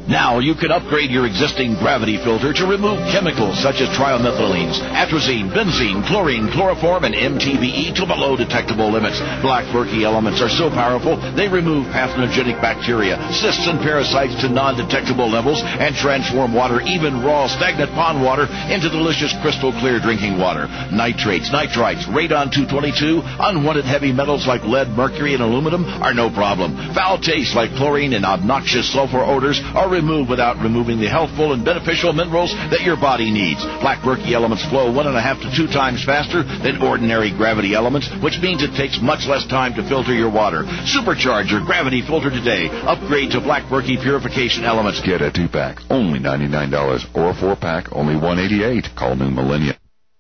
Now you can upgrade your existing gravity filter to remove chemicals such as trimethylenes, atrazine, benzene, chlorine, chloroform, and MTBE to below detectable limits. Black Berkey elements are so powerful they remove pathogenic bacteria, cysts, and parasites to non-detectable levels and transform water, even raw stagnant pond water, into delicious crystal clear drinking water. Nitrates, nitrites, radon 222, unwanted heavy metals like lead, mercury, and aluminum are no problem. Foul tastes like chlorine and obnoxious sulfur odors are removed without removing the healthful and beneficial minerals that your body needs. Black Berkey elements flow 1.5 to 2 times faster than ordinary gravity elements, which means it takes much less time to filter your water. Supercharge your gravity filter today. Upgrade to Black Berkey purification elements. Get a 2-pack, only $99, or a 4-pack, only $188. Call New Millennium.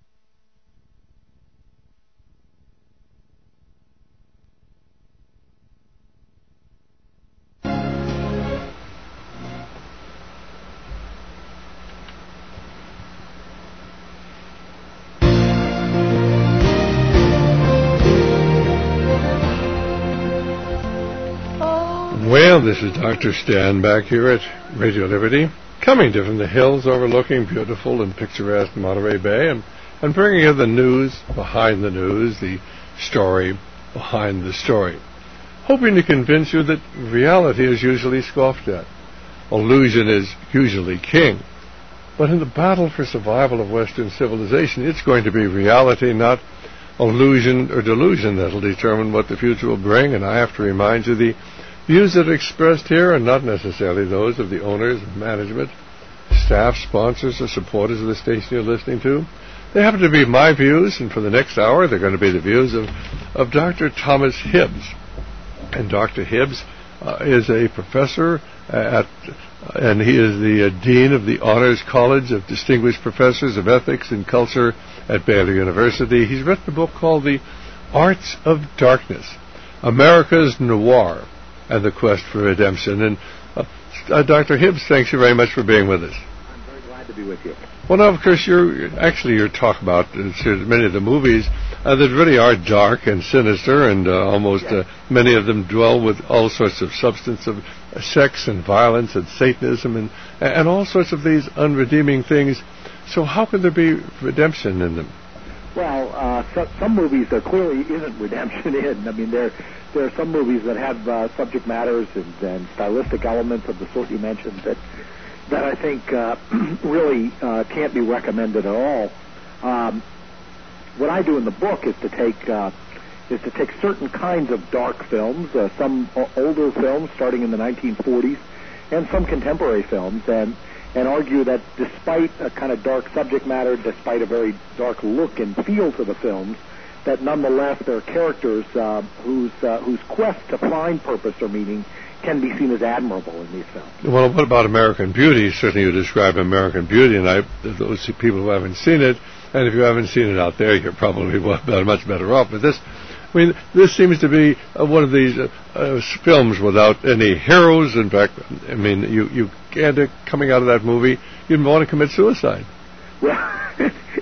Well, this is Dr. Stan back here at Radio Liberty, coming to from the hills overlooking beautiful and picturesque Monterey Bay, and bringing you the news behind the news, the story behind the story, hoping to convince you that reality is usually scoffed at. Illusion is usually king. But in the battle for survival of Western civilization, it's going to be reality, not illusion or delusion, that'll determine what the future will bring. And I have to remind you, the views that are expressed here are not necessarily those of the owners, management, staff, sponsors, or supporters of the station you're listening to. They happen to be my views, and for the next hour, they're going to be the views of Dr. Thomas Hibbs. And Dr. Hibbs is a professor and he is the Dean of the Honors College of Distinguished Professors of Ethics and Culture at Baylor University. He's written a book called The Arts of Darkness, America's Noir and the Quest for Redemption. And Dr. Hibbs, thanks you very much for being with us. I'm very glad to be with you. Well, now, of course, your talk about many of the movies that really are dark and sinister, and many of them dwell with all sorts of substance of sex and violence and Satanism and all sorts of these unredeeming things. So how can there be redemption in them? Well, some movies there clearly isn't redemption in. I mean, there are some movies that have subject matters and stylistic elements of the sort you mentioned that I think really can't be recommended at all. What I do in the book is to take certain kinds of dark films, some older films starting in the 1940s, and some contemporary films, and argue that despite a kind of dark subject matter, despite a very dark look and feel to the films, that nonetheless there are characters whose quest to find purpose or meaning can be seen as admirable in these films. Well, what about American Beauty? Certainly you describe American Beauty, and those people who haven't seen it, and if you haven't seen it out there, you're probably much better off. But this seems to be one of these films without any heroes. In fact, I mean, you coming out of that movie, you'd want to commit suicide. Well,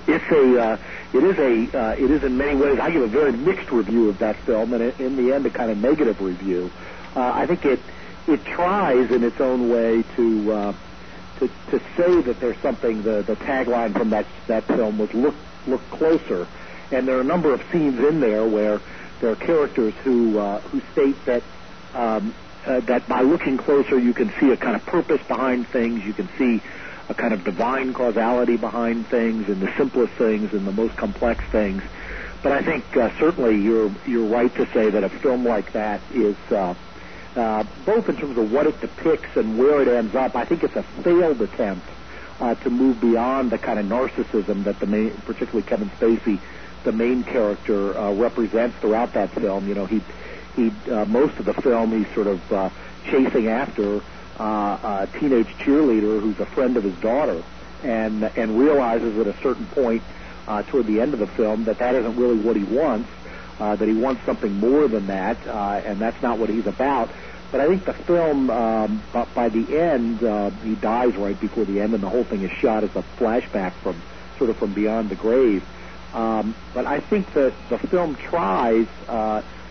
it is in many ways. I give a very mixed review of that film, and in the end, a kind of negative review. I think it tries in its own way to say that there's something. The tagline from that film was look closer, and there are a number of scenes in there where there are characters who state that that by looking closer you can see a kind of purpose behind things. You can see a kind of divine causality behind things, in the simplest things, in the most complex things. But I think certainly you're right to say that a film like that is both in terms of what it depicts and where it ends up. I think it's a failed attempt to move beyond the kind of narcissism that particularly Kevin Spacey, the main character, represents throughout that film. You know, he most of the film he's sort of chasing after a teenage cheerleader who's a friend of his daughter, and realizes at a certain point toward the end of the film that isn't really what he wants, that he wants something more than that, and that's not what he's about. But I think the film, by the end, he dies right before the end, and the whole thing is shot as a flashback from beyond the grave. But I think that the film tries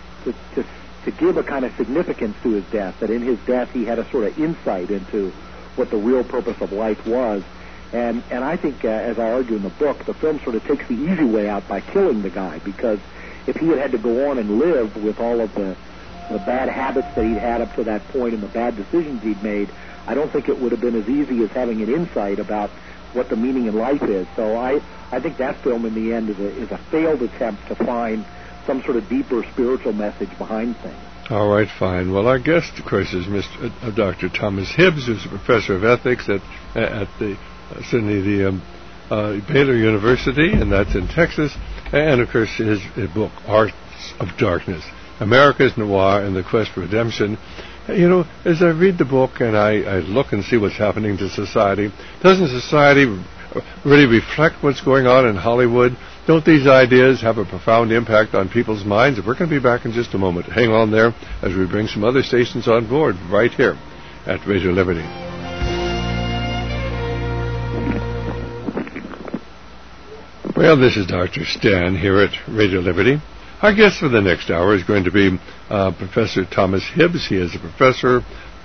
to give a kind of significance to his death, that in his death he had a sort of insight into what the real purpose of life was. And I think, as I argue in the book, the film sort of takes the easy way out by killing the guy, because if he had to go on and live with all of the bad habits that he'd had up to that point and the bad decisions he'd made, I don't think it would have been as easy as having an insight about what the meaning in life is. So I think that film in the end is a failed attempt to find some sort of deeper spiritual message behind things. All right, fine. Well, our guest, of course, is Dr. Thomas Hibbs, who's a professor of ethics at the Baylor University, and that's in Texas. And, of course, his book, Arts of Darkness, America's Noir and the Quest for Redemption. You know, as I read the book and I look and see what's happening to society, doesn't society really reflect what's going on in Hollywood? Don't these ideas have a profound impact on people's minds? We're going to be back in just a moment. Hang on there as we bring some other stations on board right here at Radio Liberty. Well, this is Dr. Stan here at Radio Liberty. Our guest for the next hour is going to be Professor Thomas Hibbs. He is a professor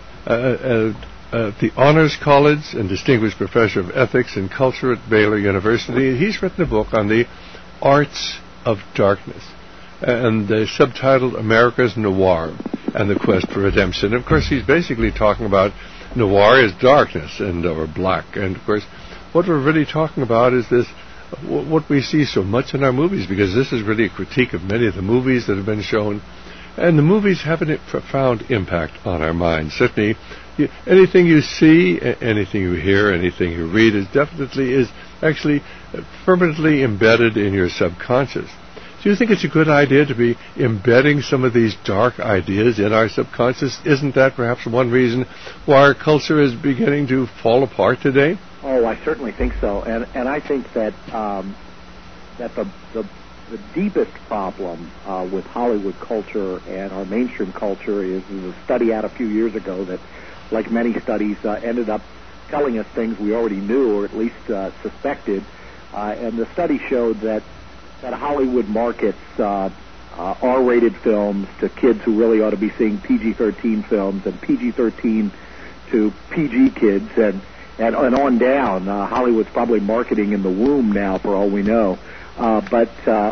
at the Honors College and Distinguished Professor of Ethics and Culture at Baylor University. He's written a book on the Arts of Darkness, and subtitled America's Noir and the Quest for Redemption. Of course, he's basically talking about noir is darkness or black. And, of course, what we're really talking about is this, what we see so much in our movies, because this is really a critique of many of the movies that have been shown. And the movies have a profound impact on our minds. Certainly, anything you see, anything you hear, anything you read is actually permanently embedded in your subconscious. Do you think it's a good idea to be embedding some of these dark ideas in our subconscious? Isn't that perhaps one reason why our culture is beginning to fall apart today? Oh, I certainly think so. And I think that that the deepest problem with Hollywood culture and our mainstream culture is a study out a few years ago that, like many studies, ended up telling us things we already knew or at least suspected. And the study showed that Hollywood markets R-rated films to kids who really ought to be seeing PG-13 films, and PG-13 to PG kids, and on down. Hollywood's probably marketing in the womb now, for all we know. But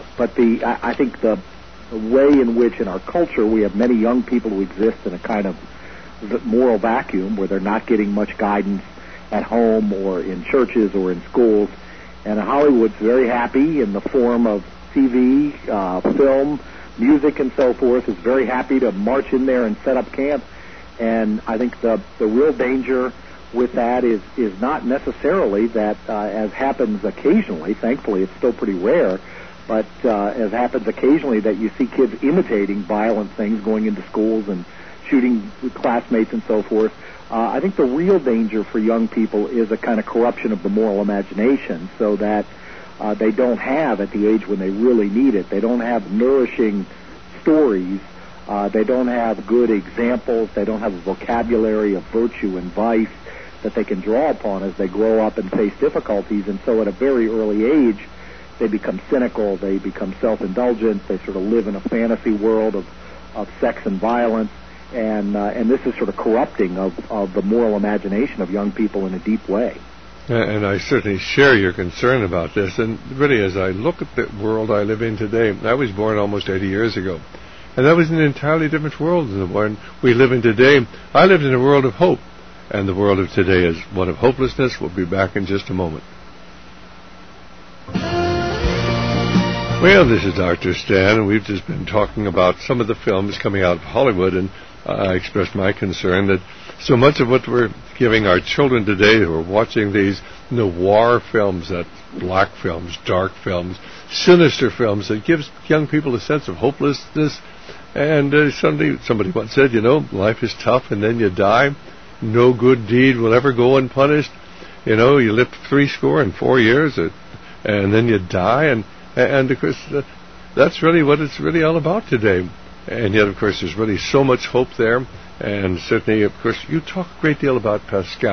I think the way in which in our culture we have many young people who exist in a kind of moral vacuum where they're not getting much guidance at home or in churches or in schools. And Hollywood's very happy in the form of TV, film, music, and so forth, is very happy to march in there and set up camp. And I think the real danger with that is not necessarily that, as happens occasionally, thankfully it's still pretty rare, but as happens occasionally that you see kids imitating violent things, going into schools and shooting classmates and so forth. I think the real danger for young people is a kind of corruption of the moral imagination, so that they don't have, at the age when they really need it, they don't have nourishing stories, they don't have good examples, they don't have a vocabulary of virtue and vice that they can draw upon as they grow up and face difficulties. And so at a very early age, they become cynical, they become self-indulgent, they sort of live in a fantasy world of sex and violence, and this is sort of corrupting of the moral imagination of young people in a deep way. And I certainly share your concern about this. And really, as I look at the world I live in today, I was born almost 80 years ago, and that was an entirely different world than the one we live in today. I lived in a world of hope, and the world of today is one of hopelessness. We'll be back in just a moment. Well, this is Dr. Stan, and we've just been talking about some of the films coming out of Hollywood, and I expressed my concern that so much of what we're giving our children today who are watching these noir films, that black films, dark films, sinister films, that gives young people a sense of hopelessness. And somebody once said, life is tough and then you die. No good deed will ever go unpunished. You live 64 years, and then you die, and of course that's really what it's really all about today. And yet, of course, there's really so much hope there. And certainly, of course, you talk a great deal about Pascal.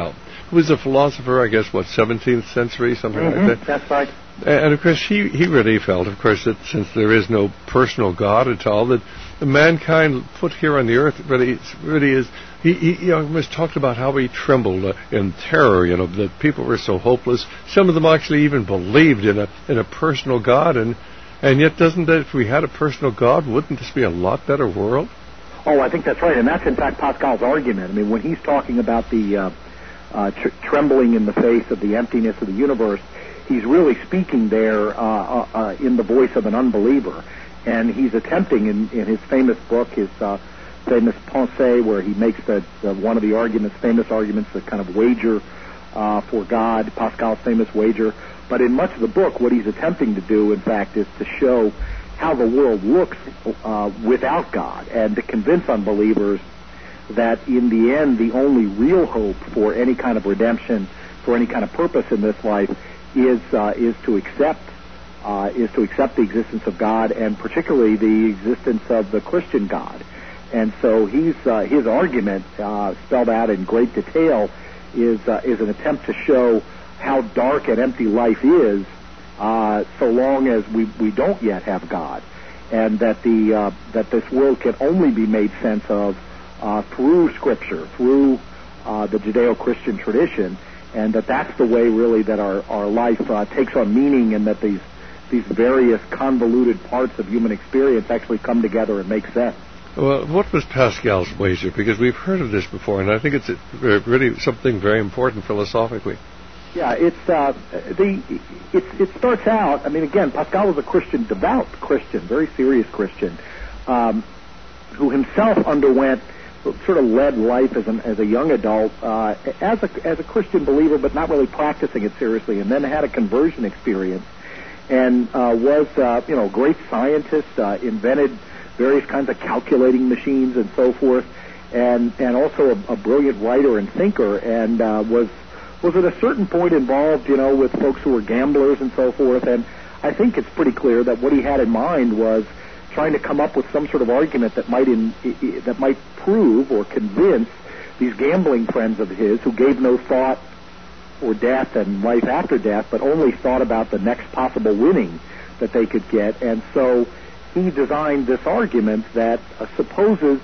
who was a philosopher, I guess, 17th century, something like that? That's right. And of course, he really felt, of course, that since there is no personal God at all, that the mankind put here on the earth really is. He almost talked about how he trembled in terror. That people were so hopeless. Some of them actually even believed in a personal God, and yet, doesn't that, if we had a personal God, wouldn't this be a lot better world? Oh, I think that's right, and that's in fact Pascal's argument. I mean, when he's talking about the trembling in the face of the emptiness of the universe, he's really speaking there in the voice of an unbeliever. And he's attempting in his famous book, his famous Pensée, where he makes one of the famous arguments, the kind of wager for God, Pascal's famous wager. But in much of the book, what he's attempting to do, in fact, is to show how the world looks without God, and to convince unbelievers that in the end, the only real hope for any kind of redemption, for any kind of purpose in this life, is to accept the existence of God, and particularly the existence of the Christian God. And so his argument, spelled out in great detail, is an attempt to show how dark and empty life is, so long as we don't yet have God, and that this world can only be made sense of through Scripture, through the Judeo-Christian tradition, and that's the way really that our life takes on meaning, and that these various convoluted parts of human experience actually come together and make sense. Well, what was Pascal's wager? Because we've heard of this before, and I think it's really something very important philosophically. Yeah, it starts out. I mean, again, Pascal was a Christian, devout Christian, very serious Christian, who himself sort of led life as a young adult as a Christian believer, but not really practicing it seriously, and then had a conversion experience, and was a great scientist, invented various kinds of calculating machines and so forth, and also a brilliant writer and thinker, and was at a certain point involved, with folks who were gamblers and so forth. And I think it's pretty clear that what he had in mind was trying to come up with some sort of argument that might prove or convince these gambling friends of his, who gave no thought for death and life after death, but only thought about the next possible winning that they could get. And so he designed this argument that supposes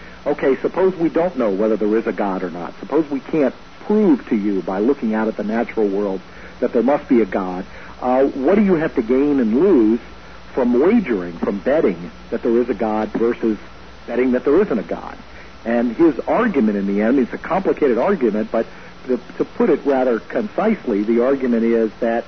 we don't know whether there is a God or not. Suppose we can't prove to you by looking out at the natural world that there must be a God. What do you have to gain and lose from wagering, from betting that there is a God versus betting that there isn't a God? And his argument in the end, it's a complicated argument, but to put it rather concisely, the argument is that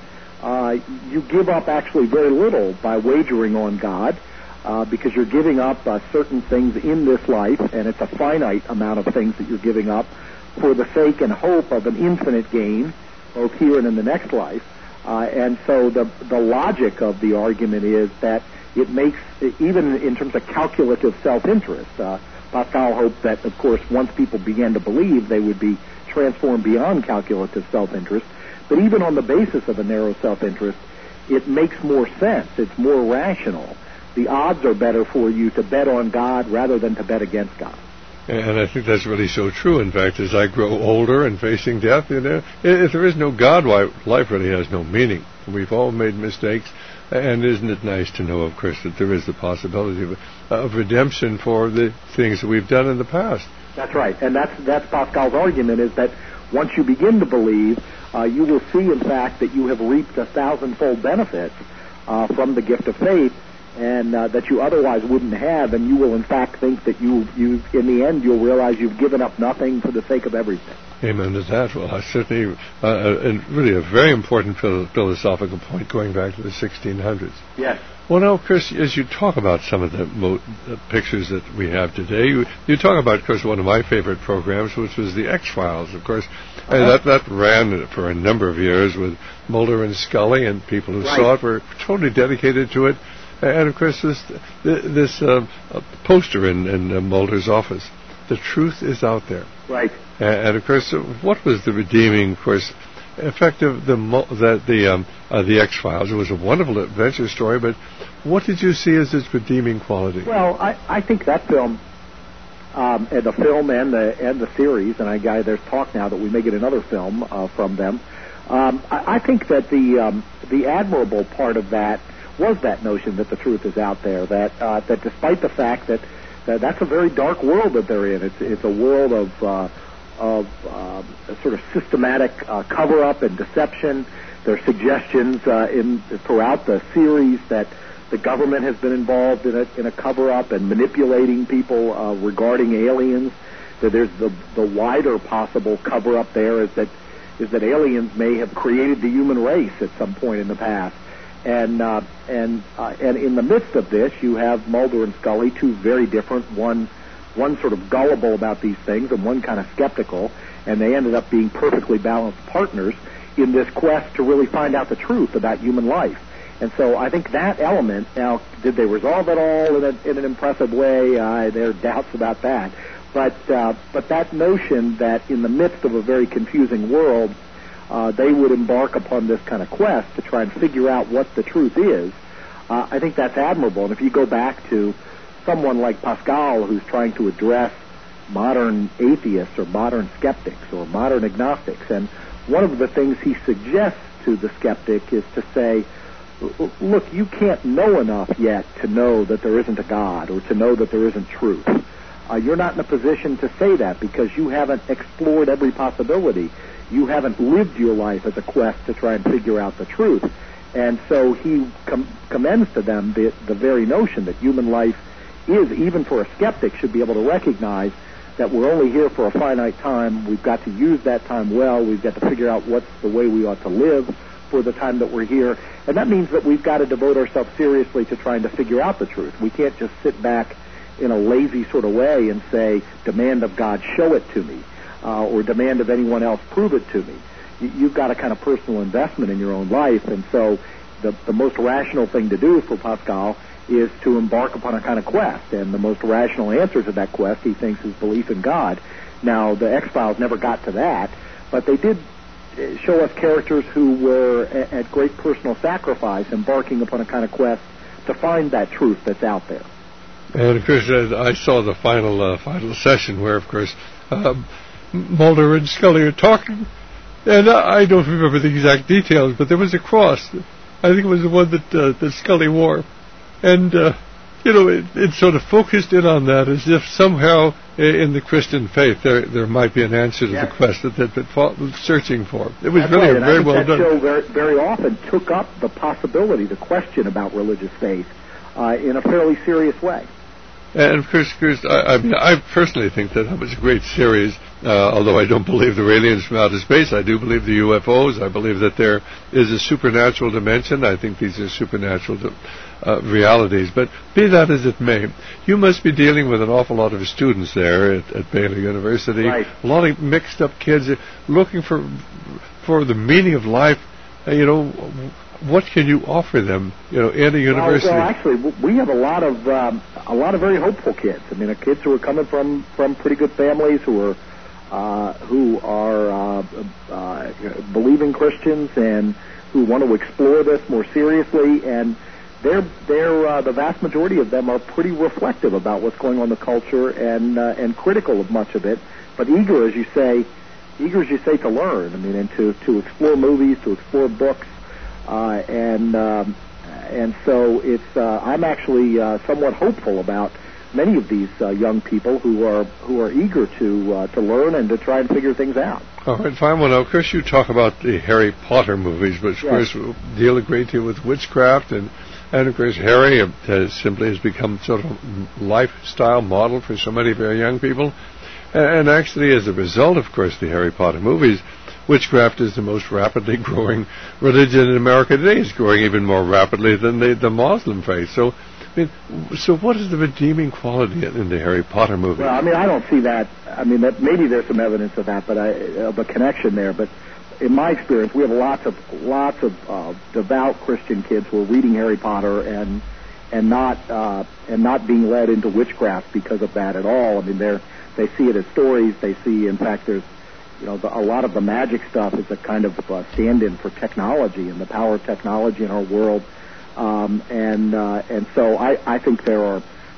you give up actually very little by wagering on God, because you're giving up certain things in this life, and it's a finite amount of things that you're giving up for the sake and hope of an infinite gain, both here and in the next life. And so the logic of the argument is that it makes, even in terms of calculative self-interest, Pascal hoped that, of course, once people began to believe, they would be transformed beyond calculative self-interest. But even on the basis of a narrow self-interest, it makes more sense. It's more rational. The odds are better for you to bet on God rather than to bet against God. And I think that's really so true. In fact, as I grow older and facing death, if there is no God, life really has no meaning. We've all made mistakes, and isn't it nice to know, of course, that there is the possibility of redemption for the things that we've done in the past? That's right, and that's Pascal's argument, is that once you begin to believe, you will see, in fact, that you have reaped a thousandfold benefit from the gift of faith, and that you otherwise wouldn't have, and you will in fact think that you in the end you'll realize you've given up nothing for the sake of everything. Amen to that. Well, certainly, and really a very important philosophical point going back to the 1600s. Yes. Well, now, Chris, as you talk about some of the pictures that we have today, you talk about, of course, one of my favorite programs, which was the X-Files, of course. That ran for a number of years with Mulder and Scully, and people who saw it were totally dedicated to it. And, of course, this poster in Mulder's office, the truth is out there. Right. And, of course, what was the redeeming, of course, effect of the X-Files? It was a wonderful adventure story, but what did you see as its redeeming quality? Well, I think that film and the film and the series, and there's talk now that we may get another film from them. I think that the admirable part of that was that notion that the truth is out there. That despite the fact that that's a very dark world that they're in. It's a world of sort of systematic cover-up and deception. There are suggestions throughout the series that the government has been involved in a cover-up and manipulating people regarding aliens. That there's the wider possible cover-up there is that aliens may have created the human race at some point in the past. And in the midst of this, you have Mulder and Scully, two very different, one sort of gullible about these things and one kind of skeptical, and they ended up being perfectly balanced partners in this quest to really find out the truth about human life. And so I think that element, now, did they resolve it all in an impressive way? There are doubts about that. But that notion that in the midst of a very confusing world, they would embark upon this kind of quest to try and figure out what the truth is, I think that's admirable. And if you go back to someone like Pascal, who's trying to address modern atheists or modern skeptics or modern agnostics, and one of the things he suggests to the skeptic is to say, look, you can't know enough yet to know that there isn't a God or to know that there isn't truth. You're not in a position to say that because you haven't explored every possibility. You haven't lived your life as a quest to try and figure out the truth. And so he commends to them the very notion that human life is, even for a skeptic, should be able to recognize that we're only here for a finite time. We've got to use that time well. We've got to figure out what's the way we ought to live for the time that we're here. And that means that we've got to devote ourselves seriously to trying to figure out the truth. We can't just sit back in a lazy sort of way and say, demand of God, show it to me, or demand of anyone else, prove it to me. You've got a kind of personal investment in your own life, and so the most rational thing to do for Pascal is to embark upon a kind of quest, and the most rational answer to that quest, he thinks, is belief in God. Now, the X-Files never got to that, but they did show us characters who were at great personal sacrifice embarking upon a kind of quest to find that truth that's out there. And of course, I saw the final session where, of course, Mulder and Scully are talking, and I don't remember the exact details, but there was a cross. I think it was the one that Scully wore, and it sort of focused in on that as if somehow in the Christian faith there might be an answer to the quest that they've been searching for. It was really very well done. That show very often took up the possibility, the question about religious faith, in a fairly serious way. And of course, I personally think that was a great series. Although I don't believe there are aliens from outer space, I do believe the UFOs. I believe that there is a supernatural dimension. I think these are supernatural realities. But be that as it may, you must be dealing with an awful lot of students there at Baylor University. Right. A lot of mixed up kids looking for the meaning of life. What can you offer them, in a university? Well, actually, we have a lot of very hopeful kids. I mean, kids who are coming from pretty good families, who are believing Christians and who want to explore this more seriously. And they're the vast majority of them are pretty reflective about what's going on in the culture and critical of much of it, but eager as you say to learn. I mean, and to explore movies, to explore books. And so it's I'm actually somewhat hopeful about many of these young people who are eager to learn and to try and figure things out. All right, fine. Well, now, of course, you talk about the Harry Potter movies, which, of course, deal a great deal with witchcraft, and of course, Harry has become sort of a lifestyle model for so many very young people. And actually, as a result, of course, the Harry Potter movies, witchcraft is the most rapidly growing religion in America today. It's growing even more rapidly than the Muslim faith. So, so what is the redeeming quality in the Harry Potter movie? Well, I don't see that. That maybe there's some evidence of that, of a connection there. But in my experience, we have lots of devout Christian kids who are reading Harry Potter and not being led into witchcraft because of that at all. They see it as stories. They see, in fact, there's a lot of the magic stuff is a kind of stand-in for technology and the power of technology in our world, and so I think there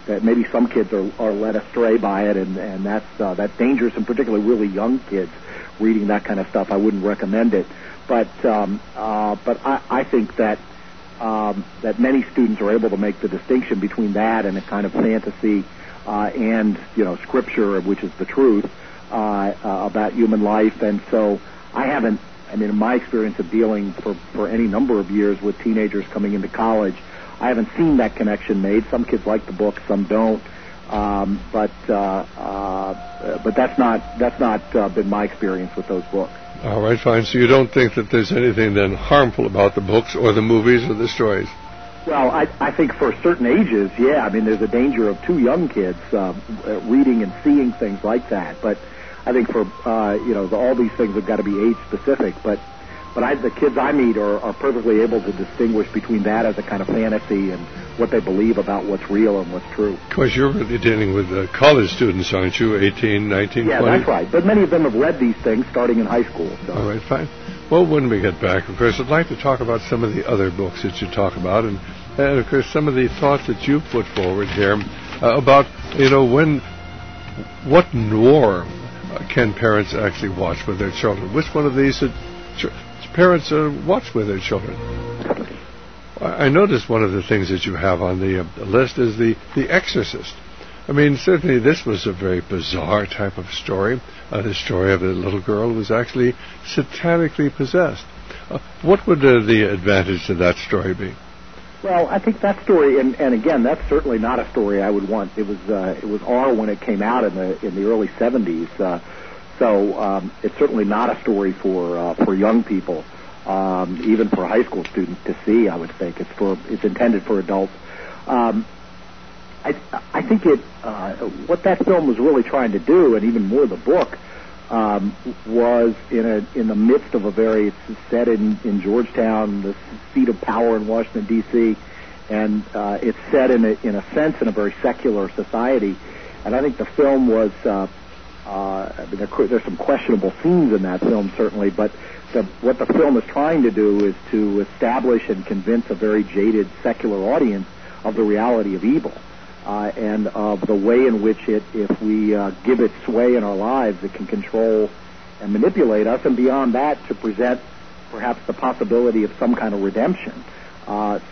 maybe some kids are led astray by it, and that's dangerous, and particularly really young kids reading that kind of stuff. I wouldn't recommend it, but I think that many students are able to make the distinction between that and a kind of fantasy and scripture, which is the truth about human life. And so in my experience of dealing for any number of years with teenagers coming into college, I haven't seen that connection made. Some kids like the book, some don't. But that's not been my experience with those books. All right, fine. So you don't think that there's anything then harmful about the books or the movies or the stories? Well, I think for certain ages, yeah. I mean, there's a danger of too young kids reading and seeing things like that. But I think for all these things have got to be age specific. But the kids I meet are perfectly able to distinguish between that as a kind of fantasy and what they believe about what's real and what's true. Of course, you're really dealing with college students, aren't you? 18, 19, yeah, 20? That's right. But many of them have read these things starting in high school. So. All right, fine. Well, when we get back, of course, I'd like to talk about some of the other books that you talk about, and of course, some of the thoughts that you put forward here about, what noir can parents actually watch with their children? Which one of these parents watch with their children? I noticed one of the things that you have on the list is The Exorcist. I mean, certainly this was a very bizarre type of story. The story of a little girl who was actually satanically possessed. What would the advantage to that story be? Well, I think that story, and again, that's certainly not a story I would want. It was R when it came out in the early 70s, so it's certainly not a story for young people, even for high school students to see. I would think it's intended for adults. I think what that film was really trying to do, and even more the book, was in the midst of it's set in Georgetown, the seat of power in Washington D.C., and it's set in a sense in a very secular society. And I think the film was there's some questionable scenes in that film certainly, but what the film is trying to do is to establish and convince a very jaded secular audience of the reality of evil. And of the way in which if we give it sway in our lives, it can control and manipulate us, and beyond that, to present perhaps the possibility of some kind of redemption. As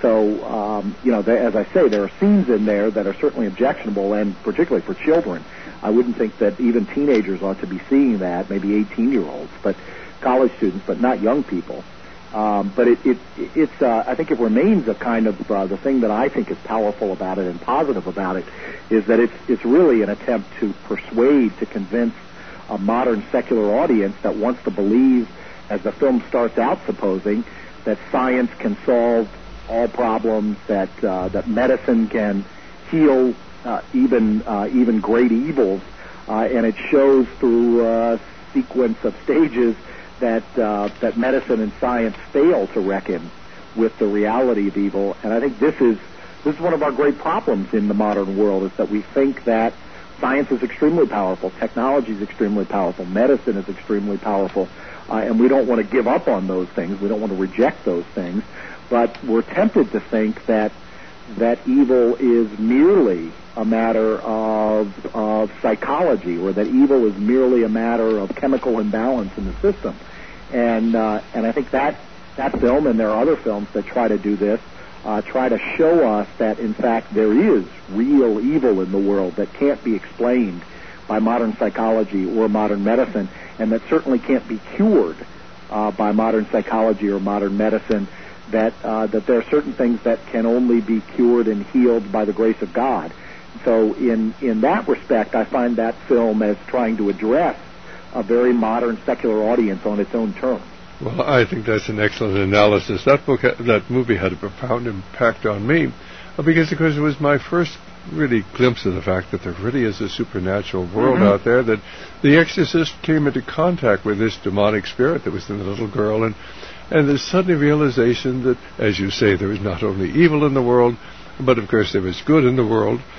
I say, there are scenes in there that are certainly objectionable, and particularly for children. I wouldn't think that even teenagers ought to be seeing that, maybe 18-year-olds, but college students, but not young people. But I think it remains a kind of the thing that I think is powerful about it and positive about it is that it's really an attempt to persuade, to convince a modern secular audience that wants to believe, as the film starts out supposing, that science can solve all problems, that medicine can heal even great evils, and it shows through a sequence of stages that medicine and science fail to reckon with the reality of evil. And I think this is one of our great problems in the modern world, is that we think that science is extremely powerful, technology is extremely powerful, medicine is extremely powerful, and we don't want to give up on those things. We don't want to reject those things, but we're tempted to think that evil is merely a matter of psychology, or that evil is merely a matter of chemical imbalance in the system. And I think that film, and there are other films that try to do this, try to show us that, in fact, there is real evil in the world that can't be explained by modern psychology or modern medicine, and that certainly can't be cured by modern psychology or modern medicine, that there are certain things that can only be cured and healed by the grace of God. So in that respect, I find that film as trying to address a very modern secular audience on its own terms. Well, I think that's an excellent analysis. That movie had a profound impact on me because it was my first really glimpse of the fact that there really is a supernatural world out there, that the exorcist came into contact with this demonic spirit that was in the little girl, and the sudden realization that, as you say, there is not only evil in the world, but of course there is good in the world,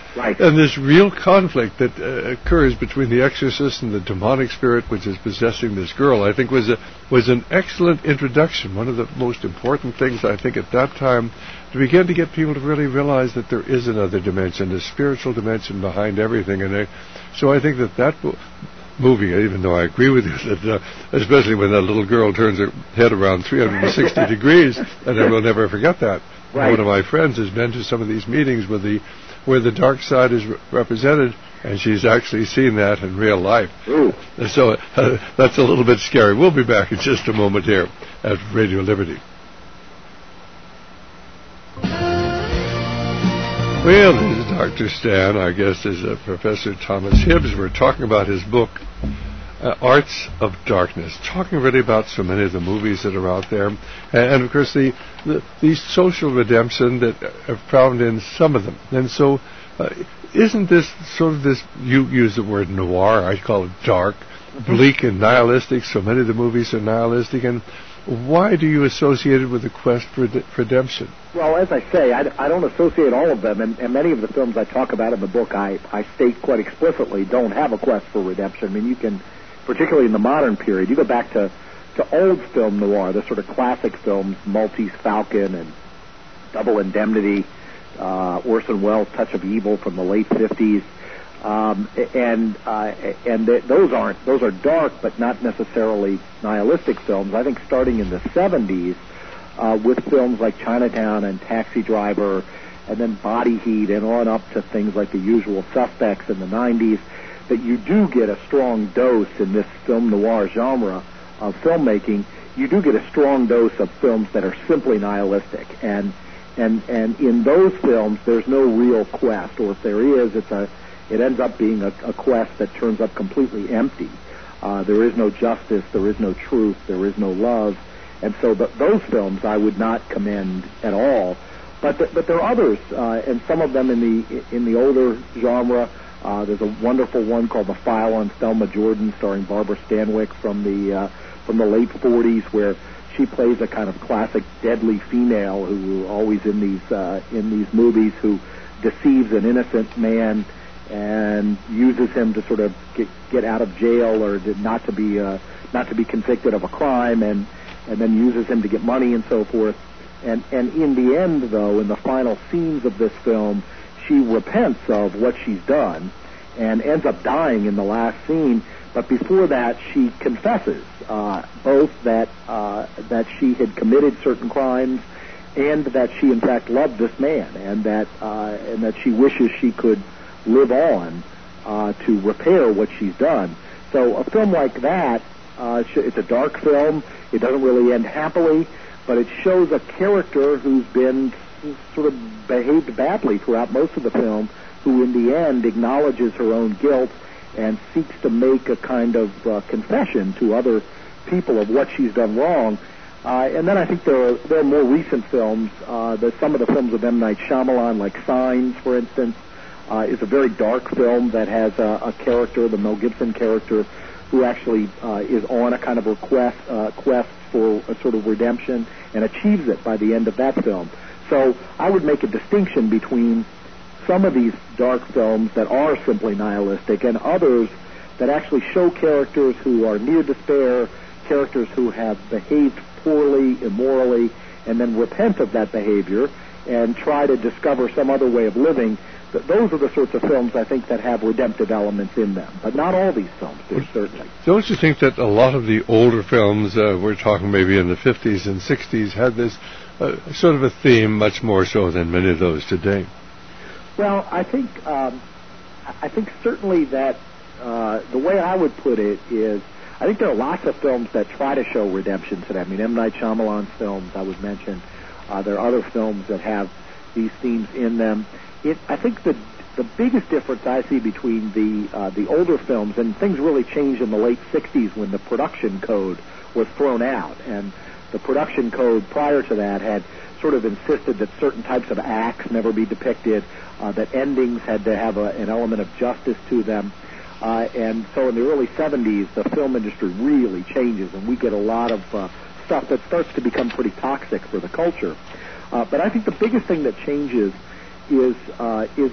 Right. And this real conflict that occurs between the exorcist and the demonic spirit which is possessing this girl, I think was an excellent introduction. One of the most important things, I think, at that time, to begin to get people to really realize that there is another dimension, a spiritual dimension behind everything. And so I think that movie, even though I agree with you that especially when that little girl turns her head around 360 degrees, and I will never forget that. Right. One of my friends has been to some of these meetings where the dark side is represented, and she's actually seen that in real life. Ooh. So that's a little bit scary. We'll be back in just a moment here at Radio Liberty. Well, this is Dr. Stan. Our guest is Professor Thomas Hibbs. We're talking about his book, Arts of Darkness, talking really about so many of the movies that are out there, and of course the social redemption that are found in some of them. And so, isn't this sort of this? You use the word noir. I call it dark, bleak, and nihilistic. So many of the movies are nihilistic. And why do you associate it with the quest for redemption? Well, as I say, I don't associate all of them, and many of the films I talk about in the book, I state quite explicitly don't have a quest for redemption. I mean, you can, particularly in the modern period, you go back to old film noir, the sort of classic films, Maltese Falcon and Double Indemnity, Orson Welles' Touch of Evil from the late 50s, those are dark but not necessarily nihilistic films. I think starting in the 70s with films like Chinatown and Taxi Driver, and then Body Heat, and on up to things like The Usual Suspects in the 90s, that you do get a strong dose in this film noir genre of filmmaking. You do get a strong dose of films that are simply nihilistic, and in those films there's no real quest, or if there is, it ends up being a quest that turns up completely empty. There is no justice, there is no truth, there is no love, and so those films I would not commend at all. But there are others, and some of them in the older genre. There's a wonderful one called The File on Thelma Jordan, starring Barbara Stanwyck from the late 40s, where she plays a kind of classic deadly female who always in these movies, who deceives an innocent man and uses him to sort of get out of jail, or not to be convicted of a crime, and then uses him to get money and so forth. And in the end, though, in the final scenes of this film, she repents of what she's done and ends up dying in the last scene. But before that, she confesses both that she had committed certain crimes, and that she in fact loved this man, and that she wishes she could live on to repair what she's done. So a film like that, it's a dark film. It doesn't really end happily, but it shows a character who's been sort of behaved badly throughout most of the film, who in the end acknowledges her own guilt and seeks to make a kind of confession to other people of what she's done wrong. And then I think there are more recent films. Some of the films of M. Night Shyamalan, like Signs, for instance, is a very dark film that has a character, the Mel Gibson character, who actually is on a kind of quest for a sort of redemption, and achieves it by the end of that film. So I would make a distinction between some of these dark films that are simply nihilistic, and others that actually show characters who are near despair, characters who have behaved poorly, immorally, and then repent of that behavior and try to discover some other way of living. Those are the sorts of films, I think, that have redemptive elements in them. But not all these films do, certainly. Don't you think that a lot of the older films, we're talking maybe in the 50s and 60s, had this sort of a theme much more so than many of those today? Well, I think certainly that the way I would put it is, I think there are lots of films that try to show redemption today. I mean, M. Night Shyamalan's films, I would mention. There are other films that have these themes in them. I think the biggest difference I see between the older films, and things really changed in the late 60s when the production code was thrown out, and the production code prior to that had sort of insisted that certain types of acts never be depicted, that endings had to have an element of justice to them. And so in the early 70s, the film industry really changes, and we get a lot of stuff that starts to become pretty toxic for the culture. But I think the biggest thing that changes is that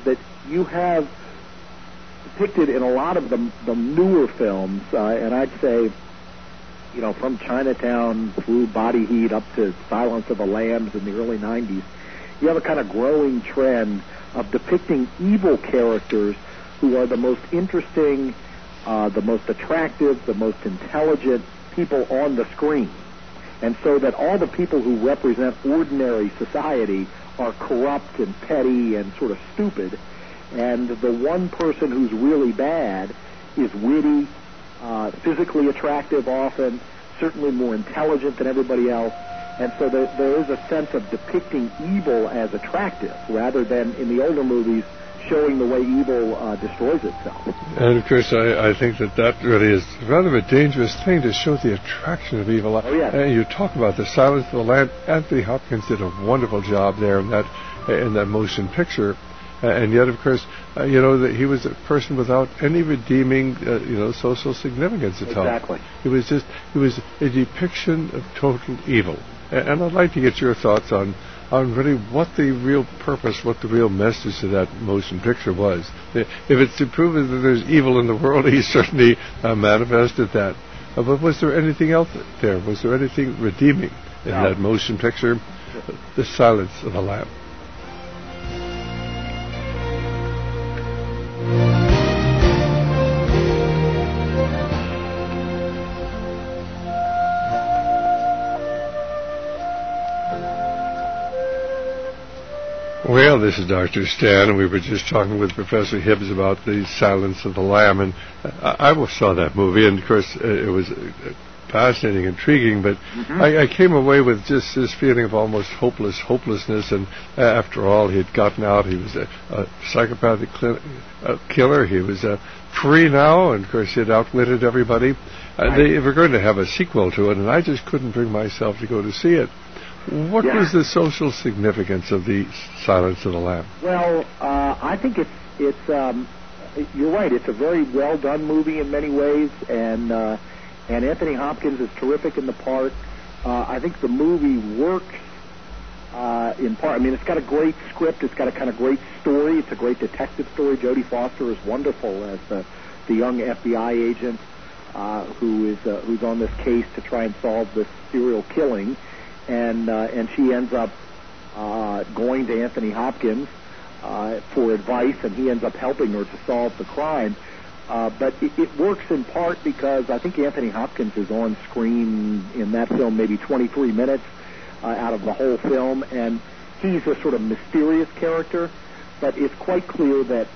you have depicted in a lot of the newer films, and I'd say, from Chinatown through Body Heat up to Silence of the Lambs in the early 90s, you have a kind of growing trend of depicting evil characters who are the most interesting, the most attractive, the most intelligent people on the screen. And so that all the people who represent ordinary society are corrupt and petty and sort of stupid, and the one person who's really bad is witty, physically attractive often, certainly more intelligent than everybody else. And so there is a sense of depicting evil as attractive, rather than in the older movies showing the way evil destroys itself. And of course, I think that really is rather a dangerous thing, to show the attraction of evil. Oh, yes. And you talk about the Silence of the Lambs. Anthony Hopkins did a wonderful job there in that motion picture. And yet, of course, that he was a person without any redeeming, social significance at all. Exactly. He was a depiction of total evil. And I'd like to get your thoughts on really what the real purpose, what the real message of that motion picture was. If it's to prove that there's evil in the world, he certainly manifested that. But was there anything else there? Was there anything redeeming in that motion picture? The Silence of the Lambs. Well, this is Dr. Stan, and we were just talking with Professor Hibbs about the Silence of the Lamb, and I saw that movie, and of course it was fascinating, intriguing, but I came away with just this feeling of almost hopelessness, and after all, he had gotten out. He was a psychopathic killer. He was free now, and of course he had outwitted everybody. They were going to have a sequel to it, and I just couldn't bring myself to go to see it. What was the social significance of the Silence of the Lamb? Well, I think it's you're right. It's a very well done movie in many ways, and Anthony Hopkins is terrific in the part. I think the movie works in part. I mean, it's got a great script. It's got a kind of great story. It's a great detective story. Jodie Foster is wonderful as the young FBI agent who's on this case to try and solve this serial killing. And she ends up going to Anthony Hopkins for advice, and he ends up helping her to solve the crime. But it works in part because I think Anthony Hopkins is on screen in that film maybe 23 minutes out of the whole film, and he's a sort of mysterious character. But it's quite clear that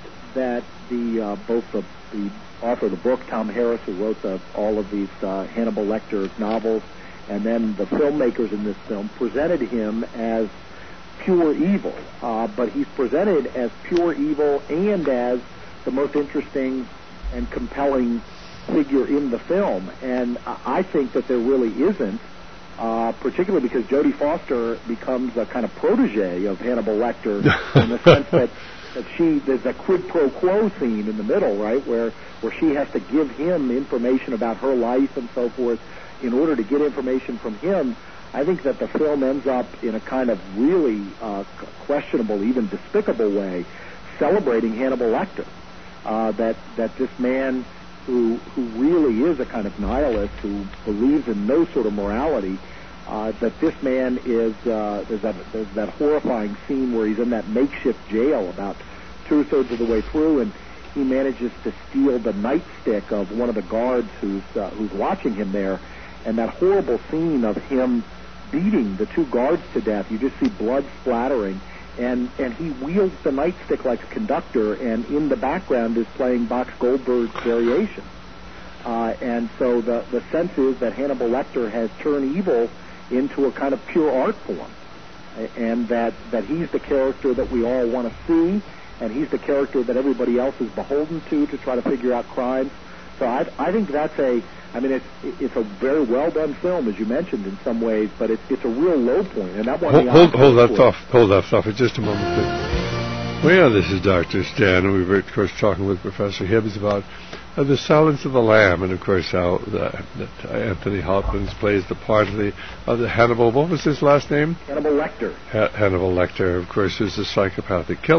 both the author of the book, Tom Harris, who wrote all of these Hannibal Lecter novels, and then the filmmakers in this film presented him as pure evil. But he's presented as pure evil and as the most interesting and compelling figure in the film. And I think that there really isn't, particularly because Jodie Foster becomes a kind of protege of Hannibal Lecter in the sense that there's a quid pro quo scene in the middle, right, where she has to give him information about her life and so forth in order to get information from him. I think that the film ends up in a kind of really questionable, even despicable way, celebrating Hannibal Lecter. That this man who really is a kind of nihilist, who believes in no sort of morality, that this man is, there's that horrifying scene where he's in that makeshift jail about 2/3 of the way through, and he manages to steal the nightstick of one of the guards who's watching him there. And that horrible scene of him beating the two guards to death, you just see blood splattering, and he wields the nightstick like a conductor, and in the background is playing Box Goldberg's Variation. And so the sense is that Hannibal Lecter has turned evil into a kind of pure art form, and that he's the character that we all want to see, and he's the character that everybody else is beholden to try to figure out crimes. So I think that's it's a very well done film, as you mentioned, in some ways, but it's a real low point. And that one hold that thought for just a moment, please. Well, this is Dr. Stan, and we were, of course, talking with Professor Hibbs about the Silence of the Lamb, and of course how that Anthony Hopkins plays the part of the Hannibal. What was his last name? Hannibal Lecter. Hannibal Lecter, of course, is a psychopathic killer.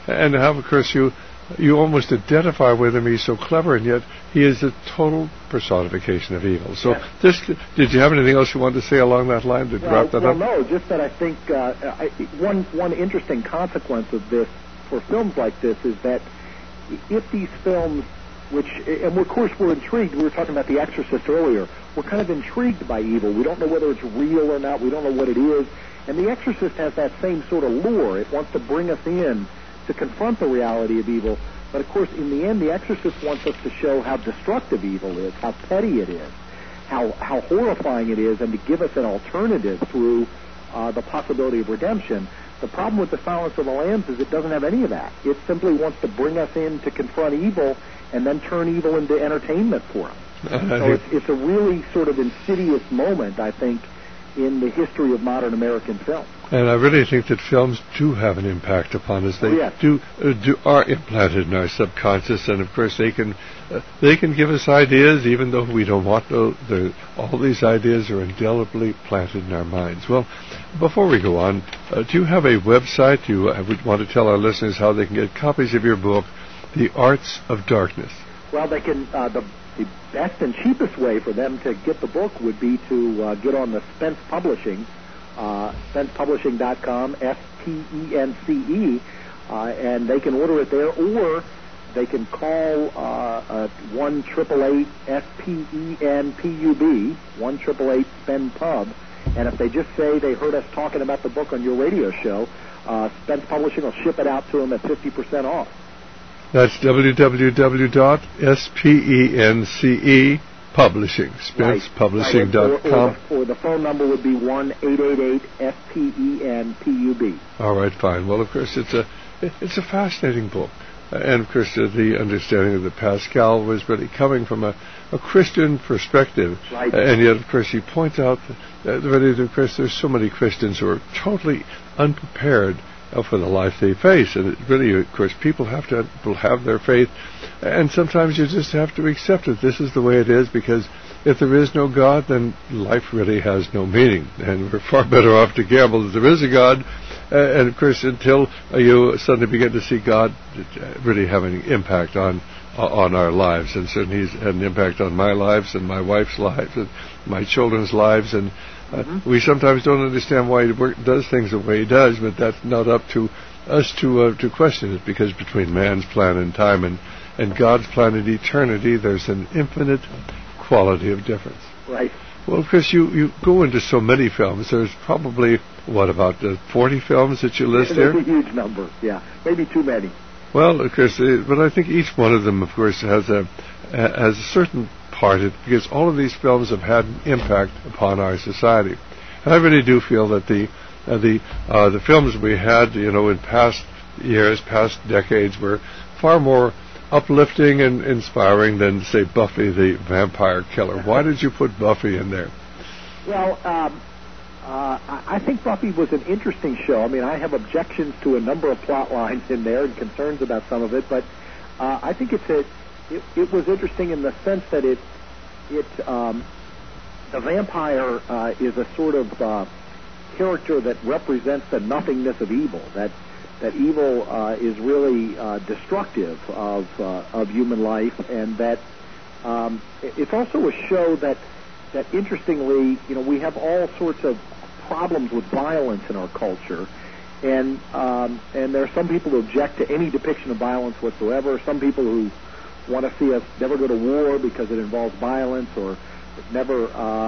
and how, of course, you almost identify with him. He's so clever, and yet he is a total personification of evil. So, did you have anything else you wanted to say along that line to wrap that up? No, just that I think one interesting consequence of this for films like this is that if these films, and of course we're intrigued, we were talking about The Exorcist earlier, we're kind of intrigued by evil. We don't know whether it's real or not. We don't know what it is. And The Exorcist has that same sort of lure. It wants to bring us in to confront the reality of evil. But, of course, in the end, The Exorcist wants us to show how destructive evil is, how petty it is, how horrifying it is, and to give us an alternative through the possibility of redemption. The problem with The Silence of the Lambs is it doesn't have any of that. It simply wants to bring us in to confront evil and then turn evil into entertainment for us. So it's a really sort of insidious moment, I think, in the history of modern American film. And I really think that films do have an impact upon us. They are implanted in our subconscious, and of course they can give us ideas, even though we don't want to. All these ideas are indelibly planted in our minds. Well, before we go on, do you have a website? Do you would want to tell our listeners how they can get copies of your book, The Arts of Darkness? Well, they can. The best and cheapest way for them to get the book would be to get on the Spence Publishing, SpencePublishing.com, SPENCE, and they can order it there, or they can call 1-888-SPENPUB, 1-888-SPENPUB, and if they just say they heard us talking about the book on your radio show, Spence Publishing will ship it out to them at 50% off. That's www.SPENCE SpencePublishing.com. Or the phone number would be 1-888-SPENPUB. All right, fine. Well, of course, it's a fascinating book. And, of course, the understanding of the Pascal was really coming from a Christian perspective. Right. And yet, of course, he points out that really, of course, there's so many Christians who are totally unprepared for the life they face. And it really, of course, people have to have their faith, and sometimes you just have to accept it. This is the way it is, because if there is no God, then life really has no meaning, and we're far better off to gamble that there is a God. And of course, until you suddenly begin to see God really having an impact on our lives, and certainly He's had an impact on my lives and my wife's lives and my children's lives, and we sometimes don't understand why He does things the way He does, but that's not up to us to question it, because between man's plan in time and God's plan in eternity, there's an infinite quality of difference. Right. Well, of course, you go into so many films. There's probably, about 40 films that you list here? That's a huge number, yeah. Maybe too many. Well, of course, but I think each one of them, of course, has a certain part, because all of these films have had an impact upon our society. And I really do feel that the films we had, in past years, past decades, were far more uplifting and inspiring than, say, Buffy the Vampire Killer. Why did you put Buffy in there? Well, I think Buffy was an interesting show. I mean, I have objections to a number of plot lines in there and concerns about some of it, but I think it was interesting in the sense that the vampire is a sort of character that represents the nothingness of evil. That evil is really destructive of human life, and that it's also a show that interestingly, we have all sorts of problems with violence in our culture, and there are some people who object to any depiction of violence whatsoever. Some people who want to see us never go to war because it involves violence, or never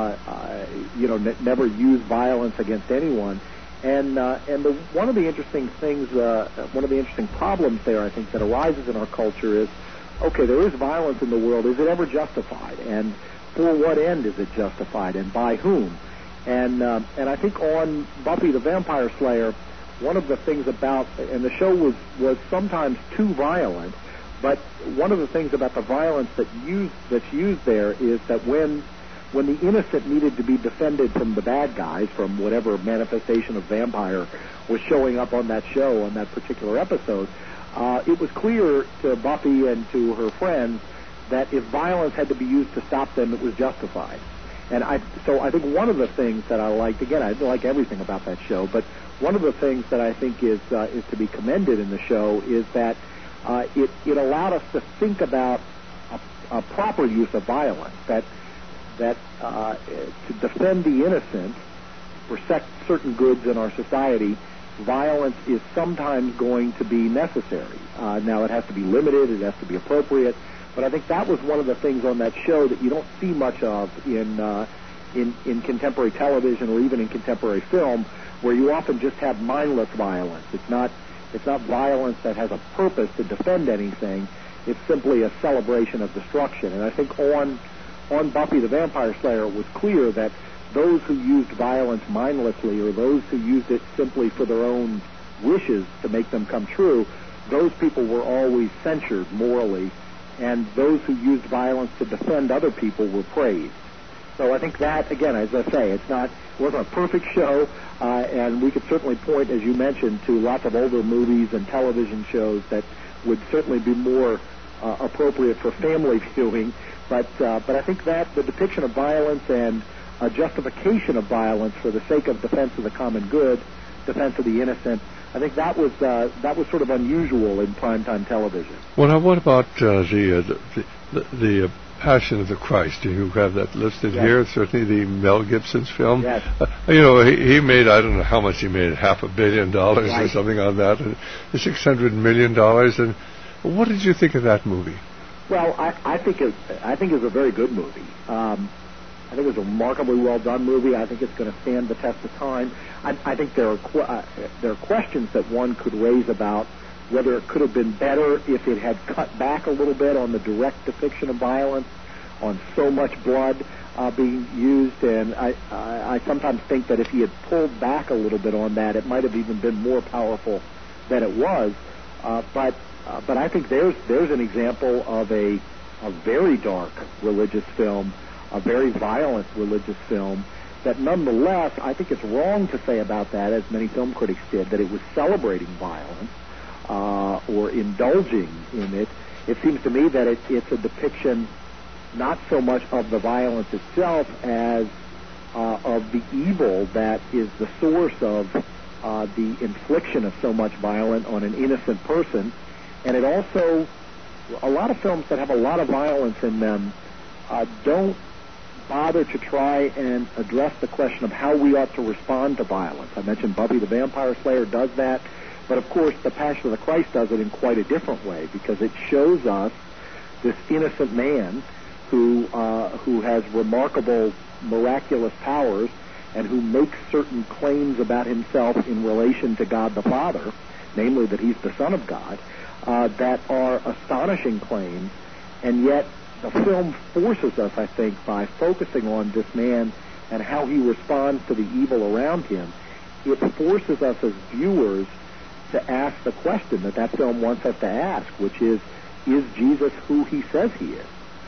never use violence against anyone. And one of the interesting things, one of the interesting problems there, I think, that arises in our culture is, okay, there is violence in the world. Is it ever justified? And for what end is it justified, and by whom? And I think on Buffy the Vampire Slayer, one of the things about, and the show was sometimes too violent, but one of the things about the violence that's used there is that when the innocent needed to be defended from the bad guys, from whatever manifestation of vampire was showing up on that show, on that particular episode, it was clear to Buffy and to her friends that if violence had to be used to stop them, it was justified. So I think one of the things that I liked, again, I like everything about that show, but one of the things that I think is to be commended in the show is that it allowed us to think about a proper use of violence, that to defend the innocent, protect certain goods in our society, violence is sometimes going to be necessary. Now, it has to be limited, it has to be appropriate, but I think that was one of the things on that show that you don't see much of in contemporary television or even in contemporary film, where you often just have mindless violence. It's not violence that has a purpose to defend anything. It's simply a celebration of destruction. And I think on Buffy the Vampire Slayer, it was clear that those who used violence mindlessly, or those who used it simply for their own wishes to make them come true, those people were always censured morally, and those who used violence to defend other people were praised. So I think that, again, as I say, it wasn't a perfect show, and we could certainly point, as you mentioned, to lots of older movies and television shows that would certainly be more appropriate for family viewing. But I think that the depiction of violence and a justification of violence for the sake of defense of the common good, defense of the innocent, I think that was sort of unusual in primetime television. Well, now what about the Passion of the Christ? You have that listed here. Certainly the Mel Gibson's film. Yes. He made, I don't know how much he made, $500 million or something on that, and $600 million. And what did you think of that movie? Well, I think it was a very good movie. I think it was a remarkably well done movie. I think it's going to stand the test of time. I think there are questions that one could raise about whether it could have been better if it had cut back a little bit on the direct depiction of violence, on so much blood being used. And I sometimes think that if he had pulled back a little bit on that, it might have even been more powerful than it was. But I think there's an example of a very dark religious film, a very violent religious film, that nonetheless, I think it's wrong to say about that, as many film critics did, that it was celebrating violence or indulging in it. It seems to me that it's a depiction not so much of the violence itself as of the evil that is the source of the infliction of so much violence on an innocent person. And it also, a lot of films that have a lot of violence in them don't bother to try and address the question of how we ought to respond to violence. I mentioned Buffy the Vampire Slayer does that, but of course the Passion of the Christ does it in quite a different way, because it shows us this innocent man who has remarkable, miraculous powers and who makes certain claims about himself in relation to God the Father, namely that he's the Son of God, that are astonishing claims, and yet the film forces us, I think, by focusing on this man and how he responds to the evil around him, it forces us as viewers to ask the question that film wants us to ask, which is Jesus who he says he is?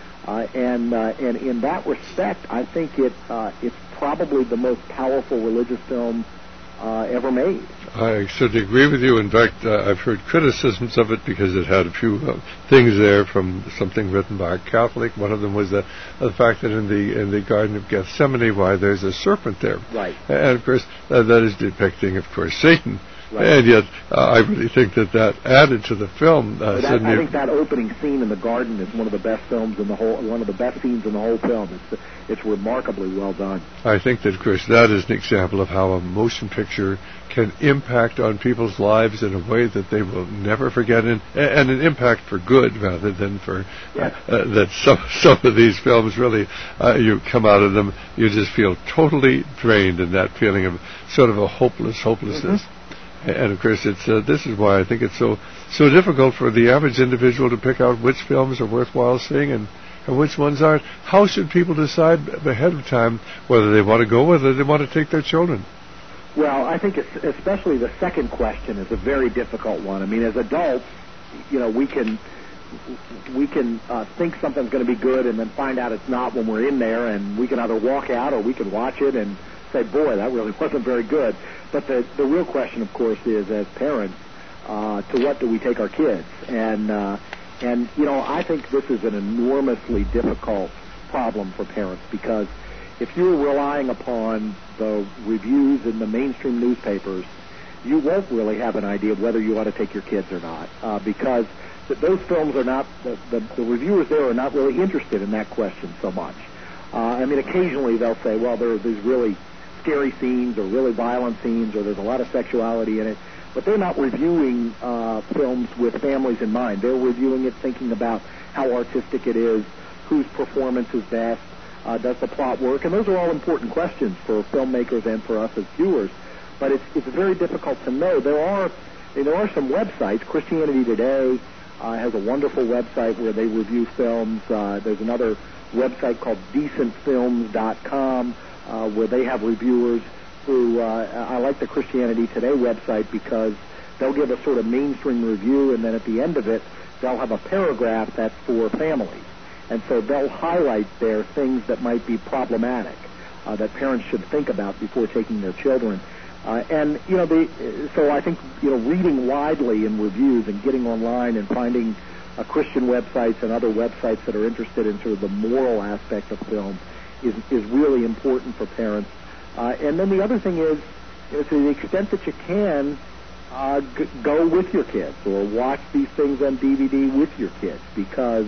And in that respect, I think it's probably the most powerful religious film ever made. I should agree with you. In fact, I've heard criticisms of it because it had a few things there from something written by a Catholic. One of them was the fact that in the Garden of Gethsemane, why there's a serpent there. Right. And of course, that is depicting, of course, Satan. Right. And yet, I really think that added to the film. I think that opening scene in the garden is one of the best scenes in the whole film. It's remarkably well done. I think that, of course, that is an example of how a motion picture can impact on people's lives in a way that they will never forget, and an impact for good rather than for that. Some of these films really, you come out of them, you just feel totally drained, in that feeling of sort of a hopelessness. Mm-hmm. And of course, this is why I think it's so difficult for the average individual to pick out which films are worthwhile seeing and which ones aren't. How should people decide ahead of time whether they want to go, whether they want to take their children? Well, I think especially the second question is a very difficult one. I mean, as adults, we can think something's going to be good and then find out it's not when we're in there, and we can either walk out or we can watch it and say, boy, that really wasn't very good. But the real question, of course, is, as parents, to what do we take our kids? And I think this is an enormously difficult problem for parents, because if you're relying upon the reviews in the mainstream newspapers, you won't really have an idea of whether you ought to take your kids or not, because those films are not, the reviewers there are not really interested in that question so much. I mean, occasionally they'll say, well, there are these really scary scenes or really violent scenes or there's a lot of sexuality in it, but they're not reviewing films with families in mind. They're reviewing it thinking about how artistic it is, whose performance is best, does the plot work, and those are all important questions for filmmakers and for us as viewers. But it's very difficult to know. There are some websites. Christianity Today has a wonderful website where they review films. There's another website called decentfilms.com where they have reviewers who I like the Christianity Today website because they'll give a sort of mainstream review, and then at the end of it they'll have a paragraph that's for families. And so they'll highlight there things that might be problematic that parents should think about before taking their children. So I think, reading widely in reviews and getting online and finding Christian websites and other websites that are interested in sort of the moral aspect of film is really important for parents. And then the other thing is to the extent that you can, go with your kids or watch these things on DVD with your kids, because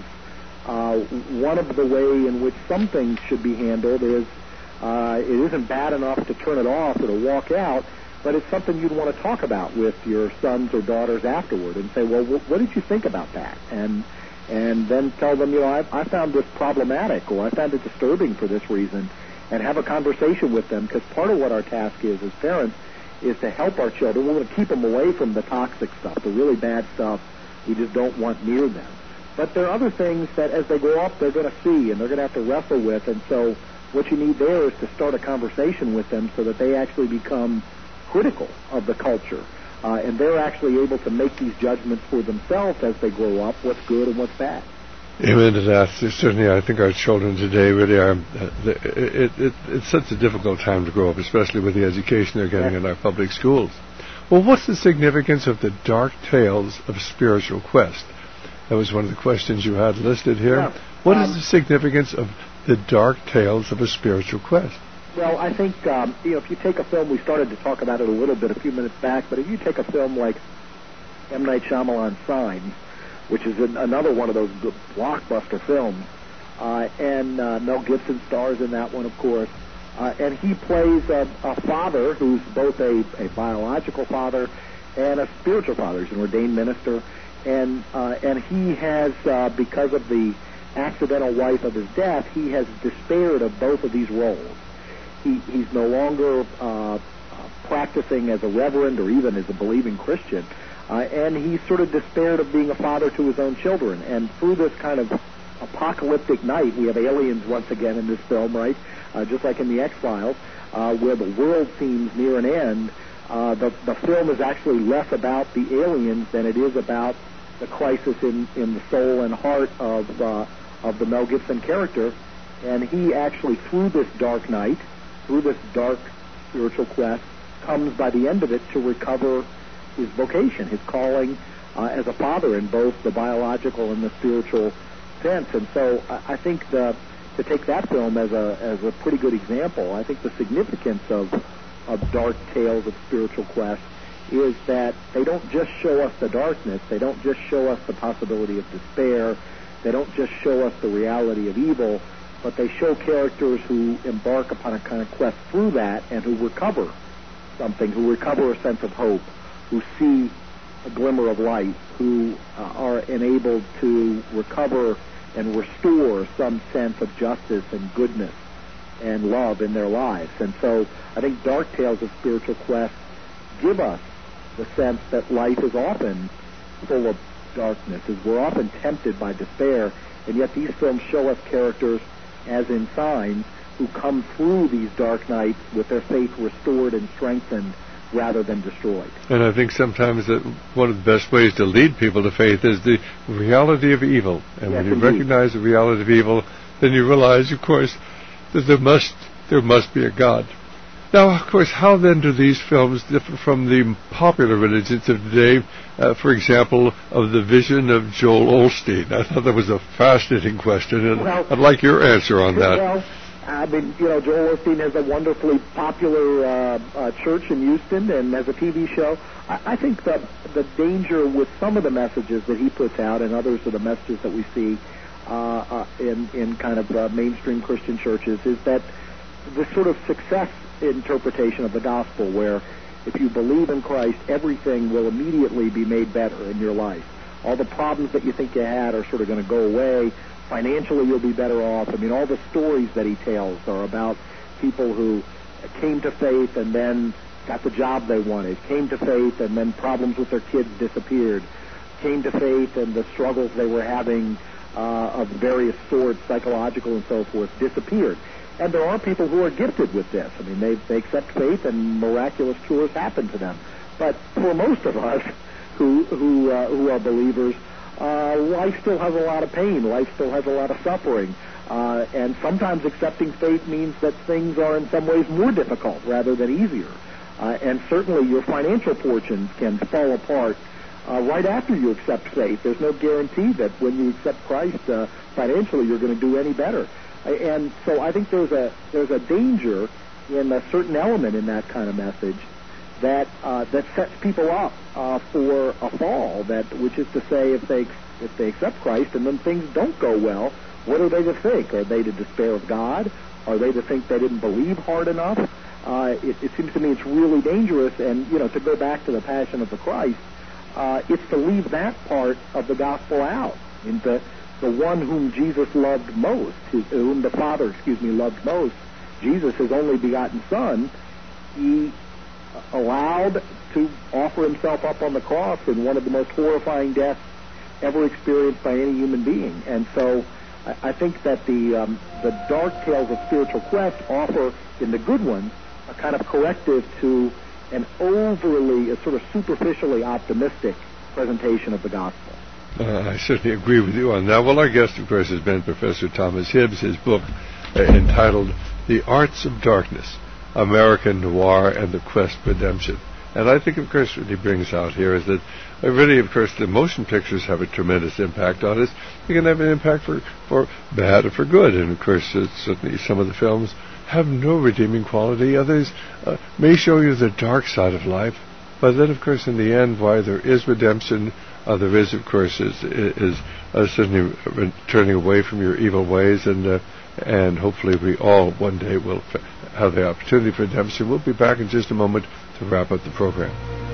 one of the way in which some things should be handled is it isn't bad enough to turn it off or to walk out, but it's something you'd want to talk about with your sons or daughters afterward and say, well, what did you think about that? And then tell them, I found this problematic, or I found it disturbing for this reason, and have a conversation with them, because part of what our task is as parents is to help our children. We want to keep them away from the toxic stuff, the really bad stuff we just don't want near them. But there are other things that as they grow up they're going to see and they're going to have to wrestle with, and so what you need there is to start a conversation with them so that they actually become critical of the culture, and they're actually able to make these judgments for themselves as they grow up, what's good and what's bad. Amen to that. Certainly, I think our children today really are. It's such a difficult time to grow up, especially with the education they're getting in our public schools. Well, what's the significance of the dark tales of spiritual quest? That was one of the questions you had listed here. Yeah. What is the significance of the dark tales of a spiritual quest? Well, I think, if you take a film, we started to talk about it a little bit a few minutes back, but if you take a film like M. Night Shyamalan's Signs, which is another one of those blockbuster films, and Mel Gibson stars in that one, of course, and he plays a father who's both a biological father and a spiritual father. He's an ordained minister, and he has, because of the accidental wife of his death, he has despaired of both of these roles. He's no longer practicing as a reverend or even as a believing Christian, and he's sort of despaired of being a father to his own children. And through this kind of apocalyptic night, we have aliens once again in this film, right? Just like in the X-Files, where the world seems near an end. The film is actually less about the aliens than it is about the crisis in the soul and heart of the Mel Gibson character. And he actually, through this dark night, through this dark spiritual quest, comes by the end of it to recover his vocation, his calling as a father in both the biological and the spiritual sense. And so I think to take that film as a pretty good example, I think the significance of dark tales of spiritual quest is that they don't just show us the darkness, they don't just show us the possibility of despair, they don't just show us the reality of evil, but they show characters who embark upon a kind of quest through that and who recover something, who recover a sense of hope, who see a glimmer of light, who are enabled to recover and restore some sense of justice and goodness and love in their lives. And so I think dark tales of spiritual quest give us the sense that life is often full of darkness, as we're often tempted by despair, and yet these films show us characters, as in Signs, who come through these dark nights with their faith restored and strengthened rather than destroyed. And I think sometimes that one of the best ways to lead people to faith is the reality of evil. And when you recognize the reality of evil, then you realize, of course, that there must be a God. Now, of course, how then do these films differ from the popular religions of today, for example, of the vision of Joel Osteen? I thought that was a fascinating question, and I'd like your answer on that. Well, I mean, Joel Osteen has a wonderfully popular church in Houston and has a TV show. I think that the danger with some of the messages that he puts out and others of the messages that we see in kind of mainstream Christian churches is that this sort of success interpretation of the gospel, where if you believe in Christ, everything will immediately be made better in your life. All the problems that you think you had are sort of going to go away. Financially, you'll be better off. I mean, all the stories that he tells are about people who came to faith and then got the job they wanted, came to faith and then problems with their kids disappeared, came to faith and the struggles they were having of various sorts, psychological and so forth, disappeared. And there are people who are gifted with this. I mean, they accept faith and miraculous cures happen to them. But for most of us who are believers, life still has a lot of pain. Life still has a lot of suffering. And sometimes accepting faith means that things are in some ways more difficult rather than easier. And certainly your financial fortunes can fall apart right after you accept faith. There's no guarantee that when you accept Christ financially you're going to do any better. And so I think there's a danger in a certain element in that kind of message that sets people up for a fall. Which is to say, if they accept Christ and then things don't go well, what are they to think? Are they to despair of God? Are they to think they didn't believe hard enough? It seems to me it's really dangerous. And to go back to the Passion of the Christ, it's to leave that part of the gospel out. The one whom Jesus loved most, whom the Father, loved most, Jesus, his only begotten Son, he allowed to offer himself up on the cross in one of the most horrifying deaths ever experienced by any human being. And so I think that the dark tales of spiritual quest offer, in the good ones, a kind of corrective to an overly, sort of superficially optimistic presentation of the gospel. I certainly agree with you on that. Well, our guest, of course, has been Professor Thomas Hibbs. His book entitled The Arts of Darkness, American Noir and the Quest for Redemption. And I think, of course, what he brings out here is that really, of course, the motion pictures have a tremendous impact on us. They can have an impact for bad or for good. And, of course, certainly some of the films have no redeeming quality. Others may show you the dark side of life. But then, of course, in the end, why there is redemption, there is, of course, is certainly turning away from your evil ways, and hopefully we all one day will have the opportunity for redemption. We'll be back in just a moment to wrap up the program.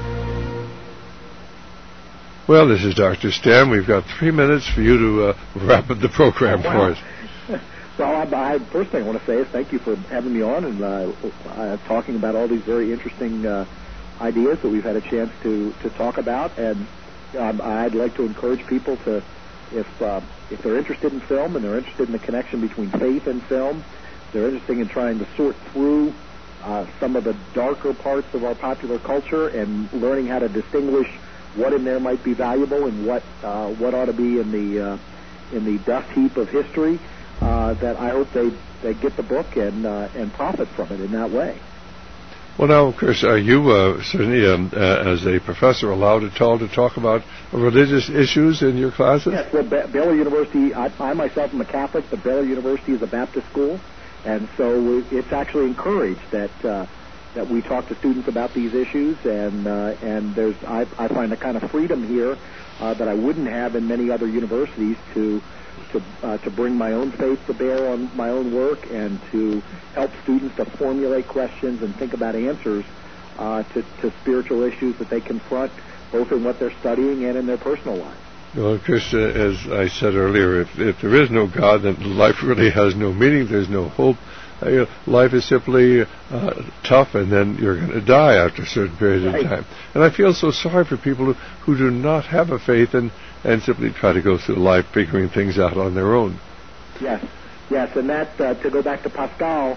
Well, this is Dr. Stan. We've got 3 minutes for you to wrap up the program for us. Well, first thing I want to say is thank you for having me on and talking about all these very interesting ideas that we've had a chance to talk about. And I'd like to encourage people to, if they're interested in film and they're interested in the connection between faith and film, they're interested in trying to sort through some of the darker parts of our popular culture and learning how to distinguish what in there might be valuable and what ought to be in the dust heap of history. That I hope they get the book and profit from it in that way. Well, now, of course, are you certainly, as a professor, allowed at all to talk about religious issues in your classes? Yes. Well, Baylor University, I myself am a Catholic, but Baylor University is a Baptist school, and so it's actually encouraged that we talk to students about these issues, and I find a kind of freedom here that I wouldn't have in many other universities to bring my own faith to bear on my own work and to help students to formulate questions and think about answers to spiritual issues that they confront both in what they're studying and in their personal lives. Well, Chris, as I said earlier, if there is no God, then life really has no meaning. There's no hope. Life is simply tough, and then you're going to die after a certain period of time. And I feel so sorry for people who do not have a faith and simply try to go through life figuring things out on their own. Yes, and that, to go back to Pascal,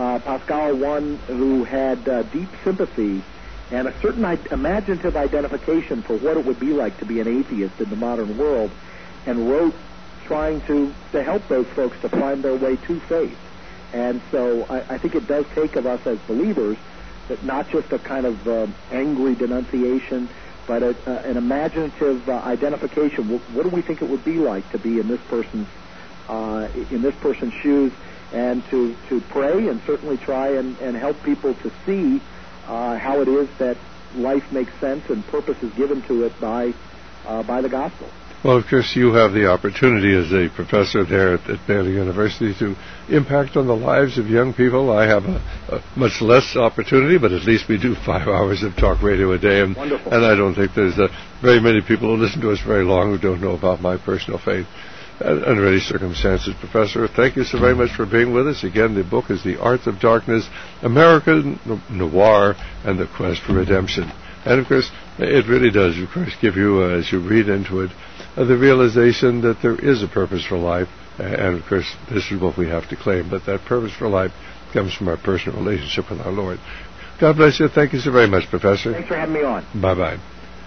one who had deep sympathy and a certain imaginative identification for what it would be like to be an atheist in the modern world, and wrote trying to help those folks to find their way to faith. And so I think it does take of us as believers that not just a kind of angry denunciation, but an imaginative identification. What do we think it would be like to be in this person's shoes? and to pray and certainly try and help people to see how it is that life makes sense and purpose is given to it by the gospel. Well, of course, you have the opportunity as a professor there at Baylor University to impact on the lives of young people. I have a much less opportunity, but at least we do 5 hours of talk radio a day, and I don't think there's very many people who listen to us very long who don't know about my personal faith under any circumstances. Professor, thank you so very much for being with us. Again, the book is The Arts of Darkness, American Noir, and the Quest for Redemption. And, of course, it really does, of course, give you, as you read into it, the realization that there is a purpose for life. And, of course, this is what we have to claim, but that purpose for life comes from our personal relationship with our Lord. God bless you. Thank you so very much, Professor. Thanks for having me on. Bye-bye.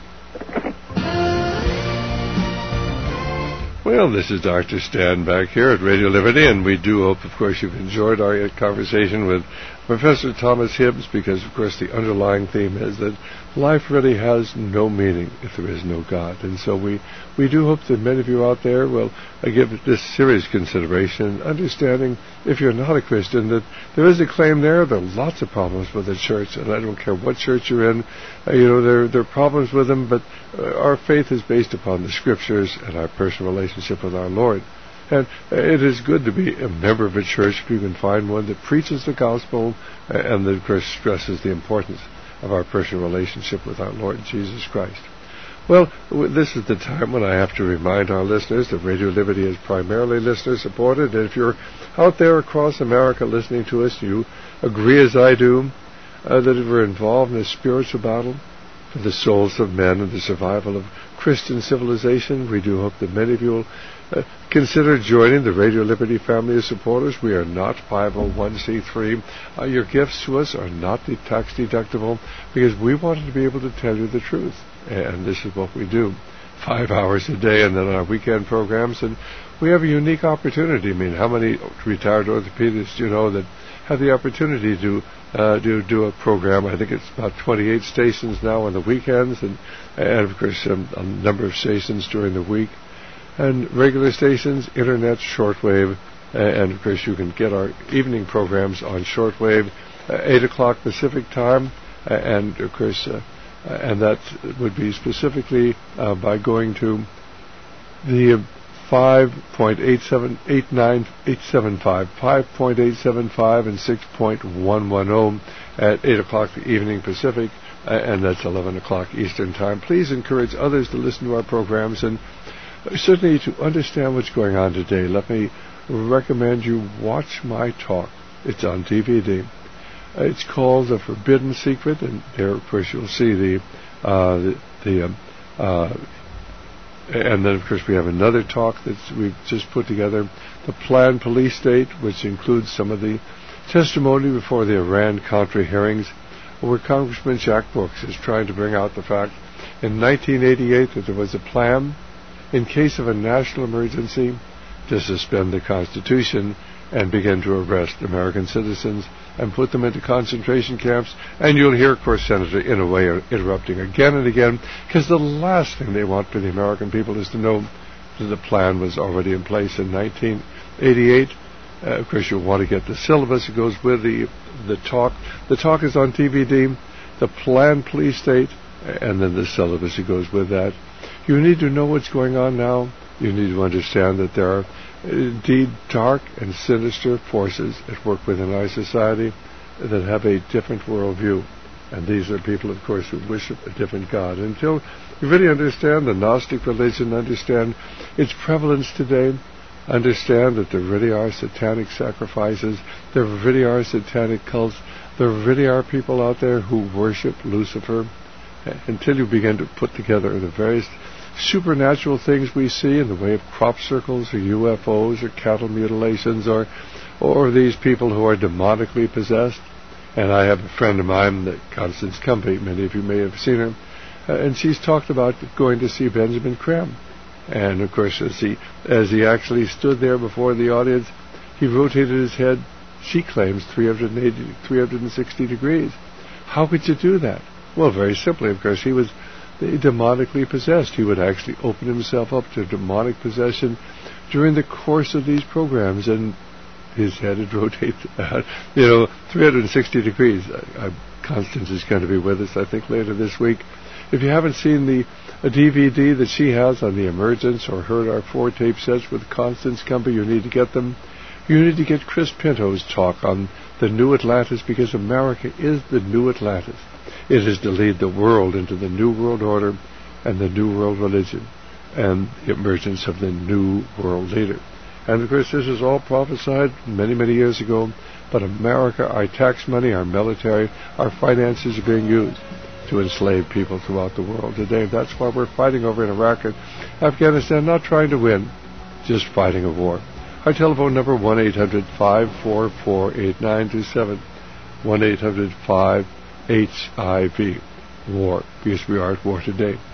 Well, this is Dr. Stan back here at Radio Liberty, and we do hope, of course, you've enjoyed our conversation with Professor Thomas Hibbs, because, of course, the underlying theme is that life really has no meaning if there is no God. And so we do hope that many of you out there will give this serious consideration, understanding, if you're not a Christian, that there is a claim there. There are lots of problems with the church, and I don't care what church you're in. There are problems with them, but our faith is based upon the Scriptures and our personal relationship with our Lord. And it is good to be a member of a church if you can find one that preaches the gospel and that, of course, stresses the importance of our personal relationship with our Lord Jesus Christ. Well, this is the time when I have to remind our listeners that Radio Liberty is primarily listener-supported, and if you're out there across America listening to us, you agree as I do that if we're involved in a spiritual battle for the souls of men and the survival of Christian civilization, we do hope that many of you will consider joining the Radio Liberty family of supporters. We are not 501c3. Your gifts to us are not tax deductible, because we wanted to be able to tell you the truth. And this is what we do. 5 hours a day, and then our weekend programs. And we have a unique opportunity. I mean, how many retired orthopedists do you know that have the opportunity to do a program? I think it's about 28 stations now on the weekends, and of course a number of stations during the week. And regular stations, internet, shortwave, and of course you can get our evening programs on shortwave, 8 o'clock Pacific time, and of course, and that would be specifically by going to the 5.875 and 6.110 at 8 o'clock the evening Pacific, and that's 11 o'clock Eastern time. Please encourage others to listen to our programs, and certainly to understand what's going on today, let me recommend you watch my talk. It's on DVD. It's called The Forbidden Secret, and there, of course, you'll see and then, of course, we have another talk that we've just put together, The Planned Police State, which includes some of the testimony before the Iran-Contra hearings, where Congressman Jack Brooks is trying to bring out the fact in 1988 that there was a plan in case of a national emergency to suspend the Constitution and begin to arrest American citizens and put them into concentration camps. And you'll hear, of course, Senator Inouye interrupting again and again, because the last thing they want for the American people is to know that the plan was already in place in 1988. Of course, you'll want to get the syllabus that goes with the talk. The talk is on DVD, The Planned Police State, and then the syllabus that goes with that. You need to know what's going on now. You need to understand that there are indeed dark and sinister forces at work within our society that have a different worldview. And these are people, of course, who worship a different God. Until you really understand the Gnostic religion, understand its prevalence today, understand that there really are satanic sacrifices, there really are satanic cults, there really are people out there who worship Lucifer, until you begin to put together the various supernatural things we see in the way of crop circles or UFOs or cattle mutilations or these people who are demonically possessed. And I have a friend of mine, Constance Cumbey, many of you may have seen her, and she's talked about going to see Benjamin Crumb. And of course, as he actually stood there before the audience, he rotated his head, she claims, 360 degrees. How could you do that? Well, very simply, of course, he was demonically possessed. He would actually open himself up to demonic possession during the course of these programs, and his head, it rotates 360 degrees. Constance is going to be with us, I think, later this week. If you haven't seen a DVD that she has on the emergence or heard our 4 tape sets with Constance Cumby, you need to get them. You need to get Chris Pinto's talk on the New Atlantis, because America is the New Atlantis. It is to lead the world into the New World Order and the New World Religion and the emergence of the New World Leader. And of course, this is all prophesied many, many years ago. But America, our tax money, our military, our finances are being used to enslave people throughout the world today. That's why we're fighting over in Iraq and Afghanistan, not trying to win, just fighting a war. Our telephone number, 1-800-544-8927, 1-800-5-HIV, WAR, because we are at war today.